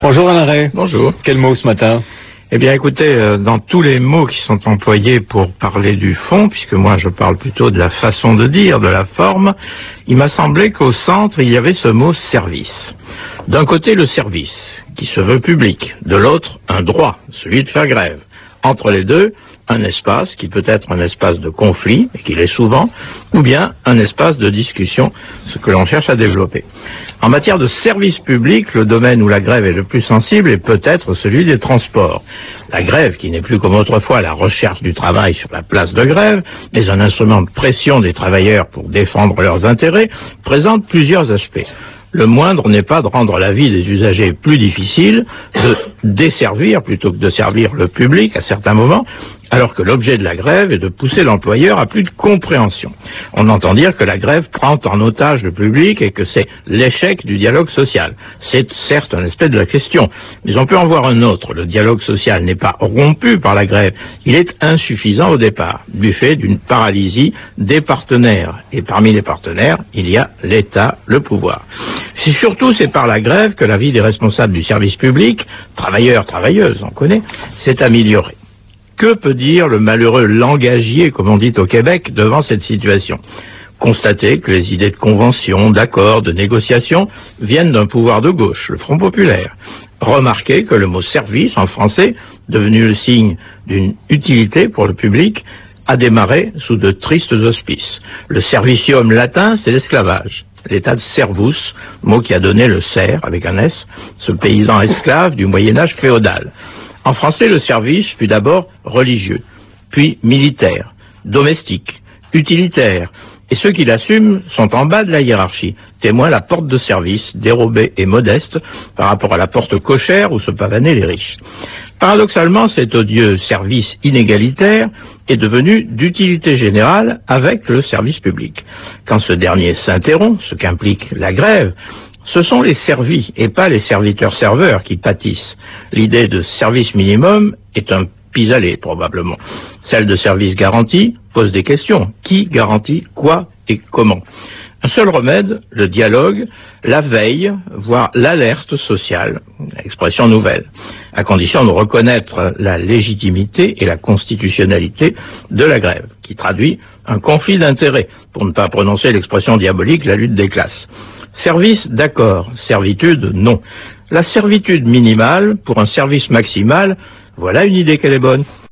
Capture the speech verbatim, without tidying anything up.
Bonjour Alain Ray. Bonjour. Quel mot ce matin? Eh bien écoutez, euh, dans tous les mots qui sont employés pour parler du fond, puisque moi je parle plutôt de la façon de dire, de la forme, il m'a semblé qu'au centre il y avait ce mot service. D'un côté le service, qui se veut public, de l'autre un droit, celui de faire grève. Entre les deux, un espace qui peut être un espace de conflit, et qu'il est souvent, ou bien un espace de discussion, ce que l'on cherche à développer. En matière de service public, le domaine où la grève est le plus sensible est peut-être celui des transports. La grève, qui n'est plus comme autrefois la recherche du travail sur la place de grève, mais un instrument de pression des travailleurs pour défendre leurs intérêts, présente plusieurs aspects. Le moindre n'est pas de rendre la vie des usagers plus difficile, de desservir plutôt que de servir le public à certains moments, alors que l'objet de la grève est de pousser l'employeur à plus de compréhension. On entend dire que la grève prend en otage le public et que c'est l'échec du dialogue social. C'est certes un aspect de la question, mais on peut en voir un autre. Le dialogue social n'est pas rompu par la grève, il est insuffisant au départ, du fait d'une paralysie des partenaires. Et parmi les partenaires, il y a l'État, le pouvoir. C'est surtout c'est par la grève que la vie des responsables du service public, travailleurs, travailleuses, on connaît, s'est améliorée. Que peut dire le malheureux langagier, comme on dit au Québec, devant cette situation? Constater que les idées de convention, d'accord, de négociation viennent d'un pouvoir de gauche, le Front populaire. Remarquer que le mot service, en français, devenu le signe d'une utilité pour le public, a démarré sous de tristes auspices. Le servicium latin, c'est l'esclavage. L'état de servus, mot qui a donné le ser, avec un S, ce paysan esclave du Moyen-Âge féodal. En français, le service fut d'abord religieux, puis militaire, domestique, utilitaire, et ceux qui l'assument sont en bas de la hiérarchie, témoin la porte de service, dérobée et modeste, par rapport à la porte cochère où se pavanaient les riches. Paradoxalement, cet odieux service inégalitaire est devenu d'utilité générale avec le service public. Quand ce dernier s'interrompt, ce qu'implique la grève, ce sont les servis et pas les serviteurs-serveurs qui pâtissent. L'idée de service minimum est un pis-aller probablement. Celle de service garanti pose des questions. Qui garantit quoi et comment? Un seul remède, le dialogue, la veille, voire l'alerte sociale, expression nouvelle, à condition de reconnaître la légitimité et la constitutionnalité de la grève, qui traduit un conflit d'intérêts, pour ne pas prononcer l'expression diabolique, la lutte des classes. Service, d'accord. Servitude, non. La servitude minimale pour un service maximal, voilà une idée qu'elle est bonne.